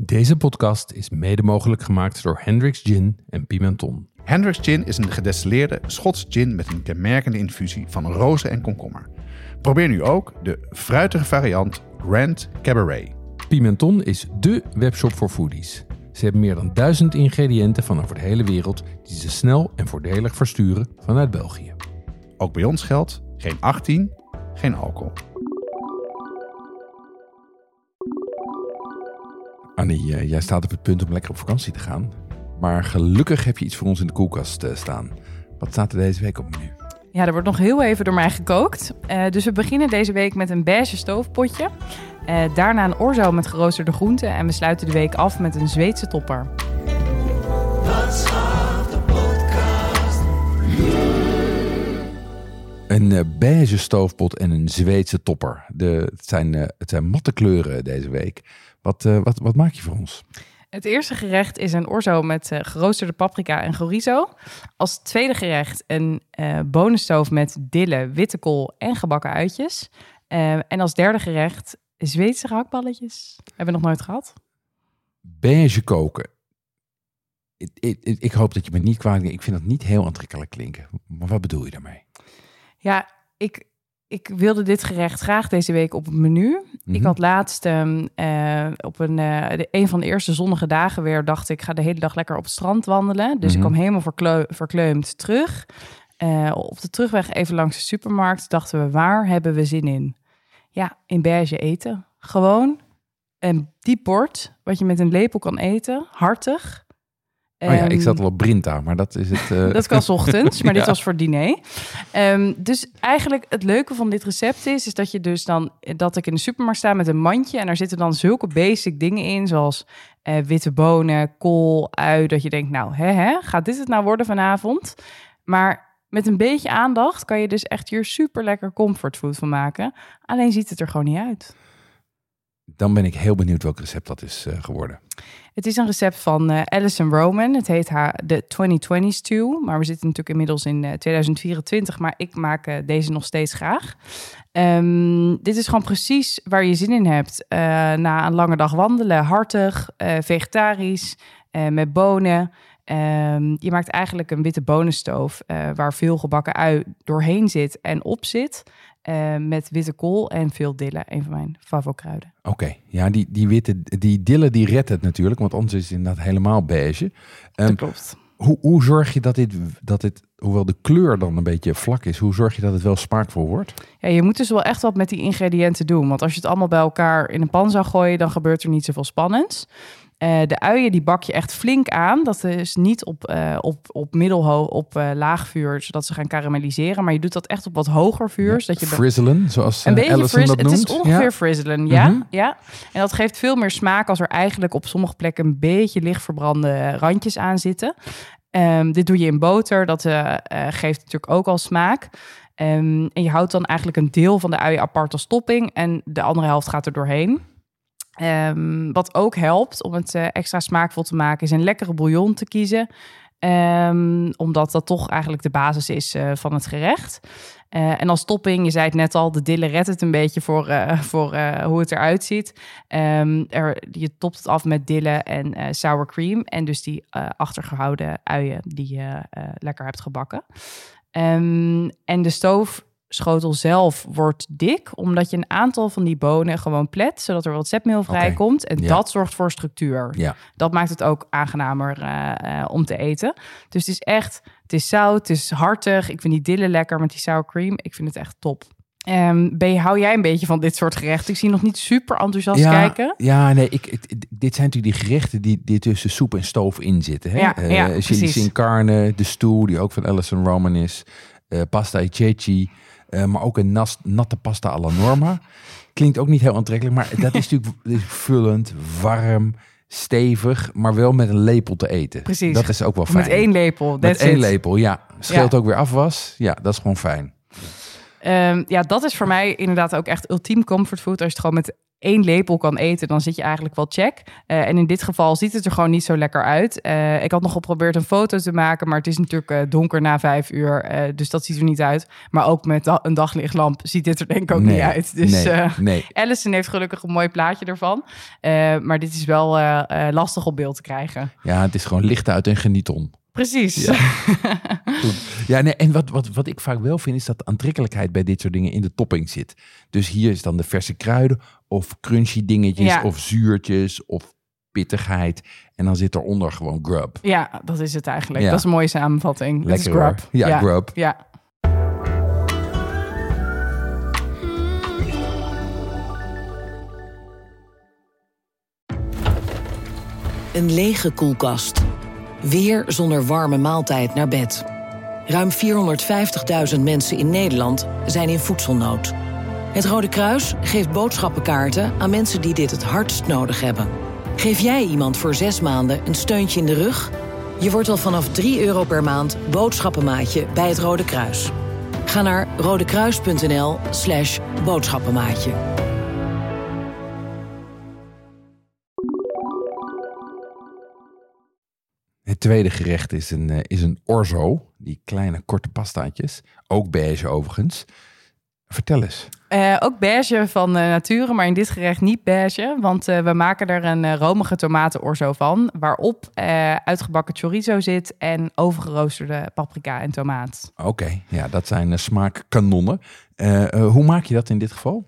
Deze podcast is mede mogelijk gemaakt door Hendrick's Gin en Pimenton. Hendrick's Gin is een gedestilleerde Schots gin met een kenmerkende infusie van rozen en komkommer. Probeer nu ook de fruitige variant Grand Cabaret. Pimenton is dé webshop voor foodies. Ze hebben meer dan 1000 ingrediënten van over de hele wereld die ze snel en voordelig versturen vanuit België. Ook bij ons geldt geen 18, geen alcohol. Annie, jij staat op het punt om lekker op vakantie te gaan. Maar gelukkig heb je iets voor ons in de koelkast staan. Wat staat er deze week op het menu? Ja, er wordt nog heel even door mij gekookt. Dus we beginnen deze week met een beige stoofpotje. Daarna een orzo met geroosterde groenten. En we sluiten de week af met een Zweedse topper. Een beige stoofpot en een Zweedse topper. Het zijn matte kleuren deze week. Wat maak je voor ons? Het eerste gerecht is een orzo met geroosterde paprika en chorizo. Als tweede gerecht een bonenstoof met dille, witte kool en gebakken uitjes. En als derde gerecht Zweedse gehaktballetjes. Hebben we nog nooit gehad. Beige koken. Ik hoop dat je me niet kwalijk neemt. Ik vind dat niet heel aantrekkelijk klinken. Maar wat bedoel je daarmee? Ja, ik wilde dit gerecht graag deze week op het menu. Mm-hmm. Ik had laatst op een van de eerste zonnige dagen weer dacht ik ga de hele dag lekker op het strand wandelen. Dus ik kwam helemaal verkleumd terug. Op de terugweg even langs de supermarkt dachten we, waar hebben we zin in? Ja, in beige eten. Gewoon een diep bord wat je met een lepel kan eten. Hartig. Ik zat al op Brinta, maar dat is het... Dat kan 's ochtends, maar dit was voor diner. Dus eigenlijk het leuke van dit recept is dat je dus dan dat ik in de supermarkt sta met een mandje en daar zitten dan zulke basic dingen in, zoals witte bonen, kool, ui, dat je denkt, nou, gaat dit het nou worden vanavond? Maar met een beetje aandacht kan je dus echt hier super lekker comfortfood van maken. Alleen ziet het er gewoon niet uit. Dan ben ik heel benieuwd welk recept dat is geworden. Het is een recept van Alison Roman. Het heet de 2020 Stew. Maar we zitten natuurlijk inmiddels in 2024. Maar ik maak deze nog steeds graag. Dit is gewoon precies waar je zin in hebt. Na een lange dag wandelen. Hartig, vegetarisch, met bonen. Je maakt eigenlijk een witte bonenstoof waar veel gebakken ui doorheen zit en op zit. Met witte kool en veel dille. Een van mijn favokruiden. Oké, ja, die dille die redt het natuurlijk, want anders is het inderdaad helemaal beige. Dat klopt. Hoe zorg je dat dit, hoewel de kleur dan een beetje vlak is, hoe zorg je dat het wel smaakvol wordt? Ja, je moet dus wel echt wat met die ingrediënten doen. Want als je het allemaal bij elkaar in een pan zou gooien, dan gebeurt er niet zoveel spannends. De uien die bak je echt flink aan. Dat is niet op laag vuur, zodat ze gaan karamelliseren. Maar je doet dat echt op wat hoger vuur. Ja, zodat je frizzelen, zoals een beetje Alison dat noemt. Het is ongeveer frizzelen, ja. Ja. En dat geeft veel meer smaak als er eigenlijk op sommige plekken een beetje licht verbrande randjes aan zitten. Dit doe je in boter. Dat geeft natuurlijk ook al smaak. En je houdt dan eigenlijk een deel van de uien apart als topping. En de andere helft gaat er doorheen. Wat ook helpt om het extra smaakvol te maken, is een lekkere bouillon te kiezen. Omdat dat toch eigenlijk de basis is van het gerecht. En als topping, je zei het net al, de dille redt het een beetje voor hoe het eruit ziet. Je topt het af met dille en sour cream. En dus die achtergehouden uien die je lekker hebt gebakken. En de stoofschotel zelf wordt dik, omdat je een aantal van die bonen gewoon plet, zodat er wat zetmeel vrijkomt. En dat zorgt voor structuur. Ja. Dat maakt het ook aangenamer om te eten. Dus het is zout, het is hartig. Ik vind die dille lekker met die sour cream. Ik vind het echt top. Hou jij een beetje van dit soort gerechten? Ik zie je nog niet super enthousiast kijken. Ja, nee, dit zijn natuurlijk die gerechten die tussen soep en stoof in zitten. Hè? Chili sin carne, de stew, die ook van Alison Roman is. Pasta e ceci, maar ook een natte pasta alla norma. Klinkt ook niet heel aantrekkelijk, maar dat is natuurlijk vullend, warm, stevig, maar wel met een lepel te eten. Precies. Dat is ook wel fijn. Met één lepel. Met één lepel, ja. Scheelt ook weer afwas. Ja, dat is gewoon fijn. Dat is voor mij inderdaad ook echt ultiem comfortfood. Als je het gewoon met 1 lepel kan eten, dan zit je eigenlijk wel check. En in dit geval ziet het er gewoon niet zo lekker uit. Ik had nog geprobeerd een foto te maken, maar het is natuurlijk donker na 5 uur. Dus dat ziet er niet uit. Maar ook met een daglichtlamp ziet dit er denk ik ook niet uit. Dus nee. Allison heeft gelukkig een mooi plaatje ervan. Maar dit is wel lastig op beeld te krijgen. Ja, het is gewoon licht uit en geniet om. Precies. Ja. Ja, nee, en wat ik vaak wel vind, is dat de aantrekkelijkheid bij dit soort dingen in de topping zit. Dus hier is dan de verse kruiden of crunchy dingetjes of zuurtjes of pittigheid. En dan zit eronder gewoon grub. Ja, dat is het eigenlijk. Ja. Dat is een mooie samenvatting. Lekker, is grub. Ja, grub. Ja. Een lege koelkast. Weer zonder warme maaltijd naar bed. Ruim 450.000 mensen in Nederland zijn in voedselnood. Het Rode Kruis geeft boodschappenkaarten aan mensen die dit het hardst nodig hebben. Geef jij iemand voor 6 maanden een steuntje in de rug? Je wordt al vanaf €3 per maand boodschappenmaatje bij het Rode Kruis. Ga naar rodekruis.nl/boodschappenmaatje. Het tweede gerecht is een orzo. Die kleine korte pastaatjes. Ook beige overigens. Vertel eens. Ook beige van nature, maar in dit gerecht niet beige. Want we maken er een romige tomaten-orzo van. Waarop uitgebakken chorizo zit en overgeroosterde paprika en tomaat. Oké, ja, dat zijn smaakkanonnen. Hoe maak je dat in dit geval?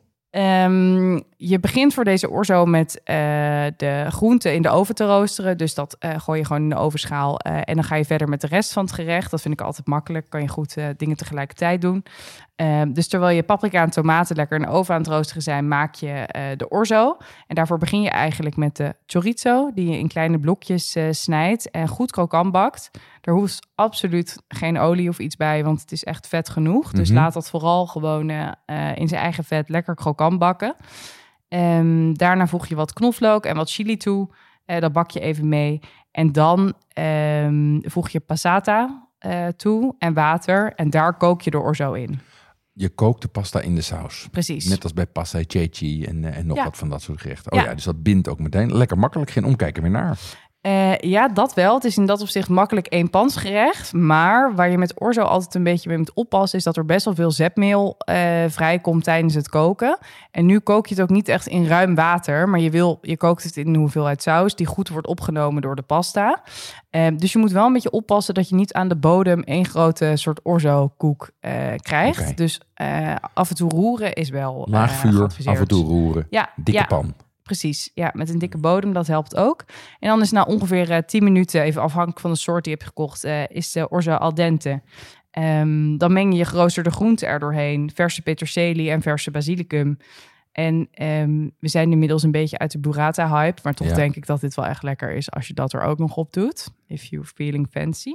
Je begint voor deze orzo met de groenten in de oven te roosteren. Dus dat gooi je gewoon in de ovenschaal. En dan ga je verder met de rest van het gerecht. Dat vind ik altijd makkelijk. Kan je goed dingen tegelijkertijd doen. Dus terwijl je paprika en tomaten lekker in de oven aan het roosteren zijn, maak je de orzo. En daarvoor begin je eigenlijk met de chorizo, die je in kleine blokjes snijdt en goed krokant bakt. Er hoeft absoluut geen olie of iets bij, want het is echt vet genoeg. Dus laat dat vooral gewoon in zijn eigen vet lekker krokant bakken. Daarna voeg je wat knoflook en wat chili toe. Dat bak je even mee. En dan voeg je passata toe en water. En daar kook je de orzo in. Je kookt de pasta in de saus. Precies. Net als bij pasta e ceci en nog wat van dat soort gerechten. Oh ja, dus dat bindt ook meteen. Lekker makkelijk, geen omkijken meer naar. Ja, dat wel. Het is in dat opzicht makkelijk eenpansgerecht. Maar waar je met orzo altijd een beetje mee moet oppassen, is dat er best wel veel zetmeel vrijkomt tijdens het koken. En nu kook je het ook niet echt in ruim water, maar je kookt het in een hoeveelheid saus die goed wordt opgenomen door de pasta. Dus je moet wel een beetje oppassen dat je niet aan de bodem één grote soort orzo-koek krijgt. Okay. Dus af en toe roeren is wel laag vuur, af en toe roeren. Ja, dikke pan. Precies, ja, met een dikke bodem, dat helpt ook. En dan is na ongeveer 10 minuten, even afhankelijk van de soort die je hebt gekocht, is de orzo al dente. Dan meng je geroosterde groenten er doorheen, verse peterselie en verse basilicum. En we zijn inmiddels een beetje uit de burrata-hype, maar toch denk ik dat dit wel echt lekker is als je dat er ook nog op doet. If you're feeling fancy.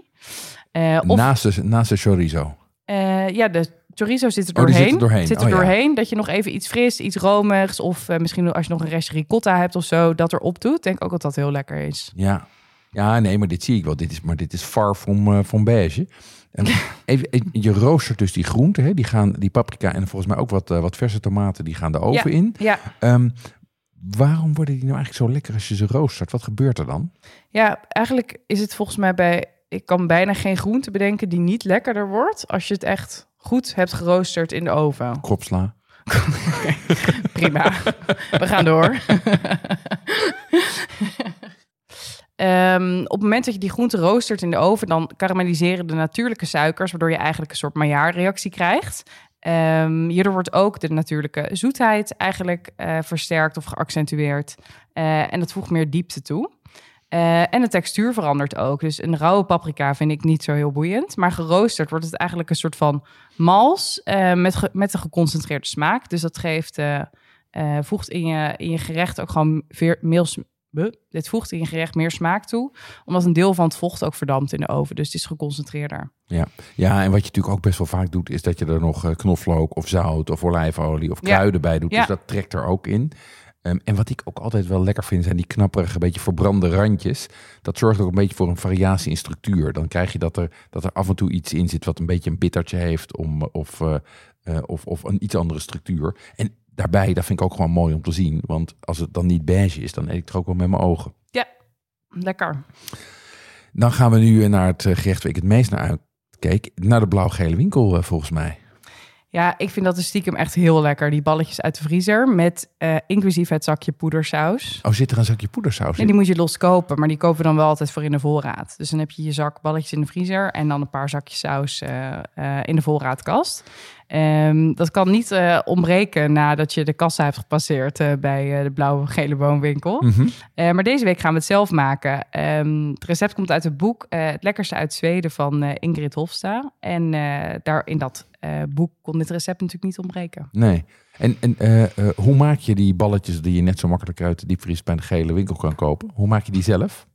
Naast de chorizo. Ja, de chorizo zit er doorheen. Zit er doorheen. Dat je nog even iets fris, iets romigs of misschien als je nog een restje ricotta hebt of zo, dat erop doet. Denk ook dat dat heel lekker is. Ja, nee, maar dit zie ik wel. Dit is far from beige. Even, je roostert dus die groenten, hè? Die paprika en volgens mij ook wat verse tomaten, die gaan de oven in. Ja. Waarom worden die nou eigenlijk zo lekker als je ze roostert? Wat gebeurt er dan? Ja, eigenlijk is het volgens mij ik kan bijna geen groente bedenken die niet lekkerder wordt als je het echt goed hebt geroosterd in de oven. Kropsla. Okay, prima. We gaan door. Op het moment dat je die groente roostert in de oven, dan karamelliseren de natuurlijke suikers, waardoor je eigenlijk een soort Maillard-reactie krijgt. Hierdoor wordt ook de natuurlijke zoetheid eigenlijk versterkt of geaccentueerd. En dat voegt meer diepte toe. En de textuur verandert ook. Dus een rauwe paprika vind ik niet zo heel boeiend. Maar geroosterd wordt het eigenlijk een soort van mals met een geconcentreerde smaak. Dus dat voegt in je gerecht ook gewoon dit voegt in je gerecht meer smaak toe. Omdat een deel van het vocht ook verdampt in de oven. Dus het is geconcentreerder. Ja, en wat je natuurlijk ook best wel vaak doet, is dat je er nog knoflook of zout of olijfolie of kruiden bij doet. Ja. Dus dat trekt er ook in. En wat ik ook altijd wel lekker vind, zijn die knapperige, beetje verbrande randjes. Dat zorgt ook een beetje voor een variatie in structuur. Dan krijg je dat er af en toe iets in zit wat een beetje een bittertje heeft of een iets andere structuur. En daarbij, dat vind ik ook gewoon mooi om te zien. Want als het dan niet beige is, dan eet ik het ook wel met mijn ogen. Ja, lekker. Dan gaan we nu naar het gerecht waar ik het meest naar uitkeek. Naar de blauw-gele winkel, volgens mij. Ja, ik vind dat stiekem echt heel lekker. Die balletjes uit de vriezer met inclusief het zakje poedersaus. Oh, zit er een zakje poedersaus in? Nee, die moet je los kopen, maar die kopen we dan wel altijd voor in de voorraad. Dus dan heb je je zak balletjes in de vriezer en dan een paar zakjes saus in de voorraadkast. Dat kan niet ontbreken nadat je de kassa hebt gepasseerd bij de blauwe-gele boomwinkel. Mm-hmm. Maar deze week gaan we het zelf maken. Het recept komt uit het boek Het lekkerste uit Zweden van Ingrid Hofsta. En daar in dat boek kon dit recept natuurlijk niet ontbreken. Nee. En hoe maak je die balletjes die je net zo makkelijk uit de diepvries bij de gele winkel kan kopen? Hoe maak je die zelf?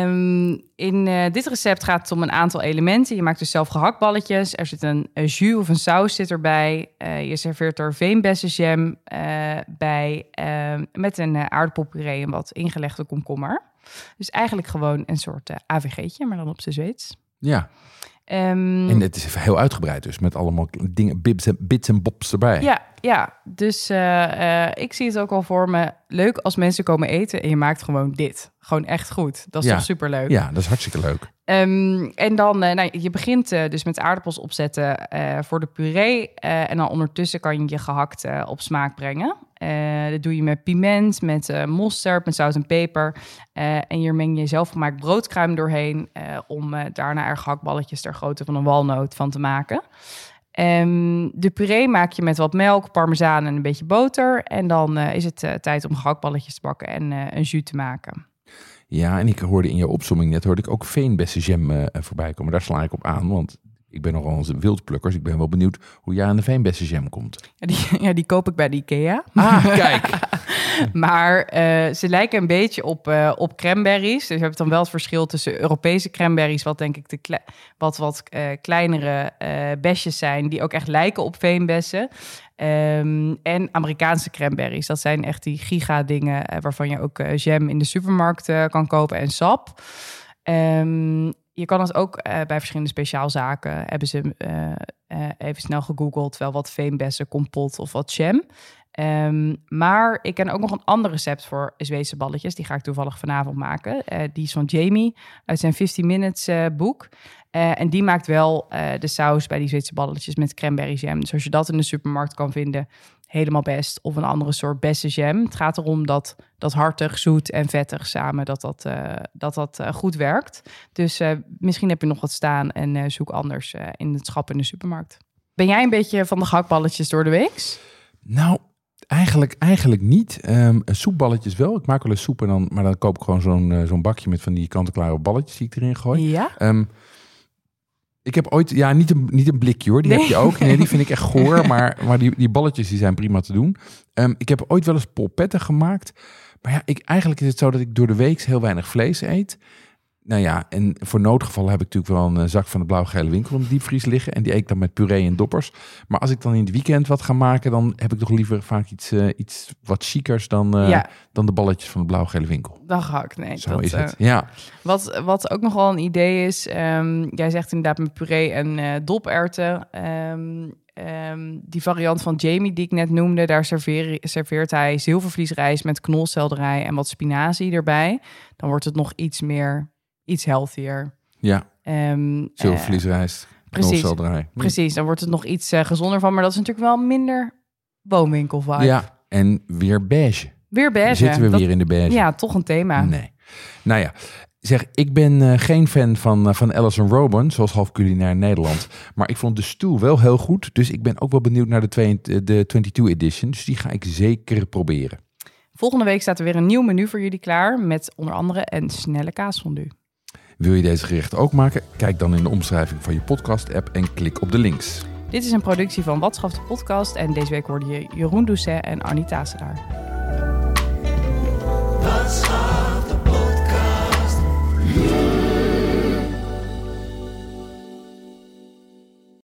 In dit recept gaat het om een aantal elementen. Je maakt dus zelf gehaktballetjes. Er zit een jus of een saus zit erbij. Je serveert er veenbessenjam bij met een aardappelpuree en wat ingelegde komkommer. Dus eigenlijk gewoon een soort AVG'tje, maar dan op z'n Zweeds. Ja. En het is heel uitgebreid dus, met allemaal dingen, bits en bobs erbij. Ja. Dus ik zie het ook al voor me. Leuk als mensen komen eten en je maakt gewoon dit. Gewoon echt goed. Dat is toch superleuk? Ja, dat is hartstikke leuk. En dan, je begint dus met aardappels opzetten voor de puree. En dan ondertussen kan je je gehakt op smaak brengen. Dat doe je met piment, met mosterd, met zout en peper. En hier meng je zelfgemaakt broodkruim doorheen... om daarna er gehaktballetjes ter grootte van een walnoot van te maken. De puree maak je met wat melk, parmezaan en een beetje boter. En dan is het tijd om gehaktballetjes te bakken en een jus te maken. Ja, en ik hoorde in jouw opzomming net ook veenbessenjam voorbij komen. Daar sla ik op aan, want ik ben nogal een wildplukkers. Ik ben wel benieuwd hoe jij aan de veenbessenjam komt. Die koop ik bij de IKEA. Ah, kijk. Maar ze lijken een beetje op cranberries. Dus je hebt dan wel het verschil tussen Europese cranberries... wat denk ik wat kleinere besjes zijn... die ook echt lijken op veenbessen... en Amerikaanse cranberries. Dat zijn echt die giga-dingen... waarvan je ook jam in de supermarkt kan kopen en sap. Je kan het ook bij verschillende speciaalzaken... hebben ze even snel gegoogeld... wel wat veenbessen, kompot of wat jam... maar ik ken ook nog een ander recept voor Zweedse balletjes. Die ga ik toevallig vanavond maken. Die is van Jamie uit zijn 15 Minutes boek. En die maakt wel de saus bij die Zweedse balletjes met cranberry jam. Dus als je dat in de supermarkt kan vinden, helemaal best. Of een andere soort bessenjam. Het gaat erom dat hartig, zoet en vettig samen dat goed werkt. Dus misschien heb je nog wat staan en zoek anders in het schap in de supermarkt. Ben jij een beetje van de gehaktballetjes door de week? Nou, eigenlijk niet. Soepballetjes wel. Ik maak wel eens soep maar dan koop ik gewoon zo'n bakje met van die kant-en-klare balletjes die ik erin gooi. Ja? Ik heb ooit, niet een blikje hoor, die heb je ook. Nee, die vind ik echt goor, maar die balletjes die zijn prima te doen. Ik heb ooit wel eens polpetten gemaakt. Maar ja, eigenlijk is het zo dat ik door de week heel weinig vlees eet. Nou ja, en voor noodgevallen heb ik natuurlijk wel een zak van de blauw-gele winkel in de diepvries liggen. En die eet ik dan met puree en doppers. Maar als ik dan in het weekend wat ga maken, dan heb ik toch liever vaak iets wat chicers dan de balletjes van de blauw-gele winkel. Dan ga ik, nee. Zo is het, ja. Wat ook nog wel een idee is, jij zegt inderdaad met puree en doperwten. Die variant van Jamie die ik net noemde, daar serveert hij zilvervliesrijst met knolselderij en wat spinazie erbij. Dan wordt het nog iets healthier. Ja, zilvervliesrijst, knolselderij. Precies, dan wordt het nog iets gezonder van. Maar dat is natuurlijk wel minder boomwinkel-vibe. Ja, en weer beige. Weer beige. Zitten we weer in de beige. Ja, toch een thema. Nee. Nou ja, zeg, ik ben geen fan van Alison Roman, zoals half culinair Nederland. Maar ik vond de stoel wel heel goed. Dus ik ben ook wel benieuwd naar de 22 edition. Dus die ga ik zeker proberen. Volgende week staat er weer een nieuw menu voor jullie klaar. Met onder andere een snelle kaasfondue. Wil je deze gerechten ook maken? Kijk dan in de omschrijving van je podcast-app en klik op de links. Dit is een productie van Wat Schaft de Podcast. En deze week hoorde je Jeroen Doucet en Annie Taselaar.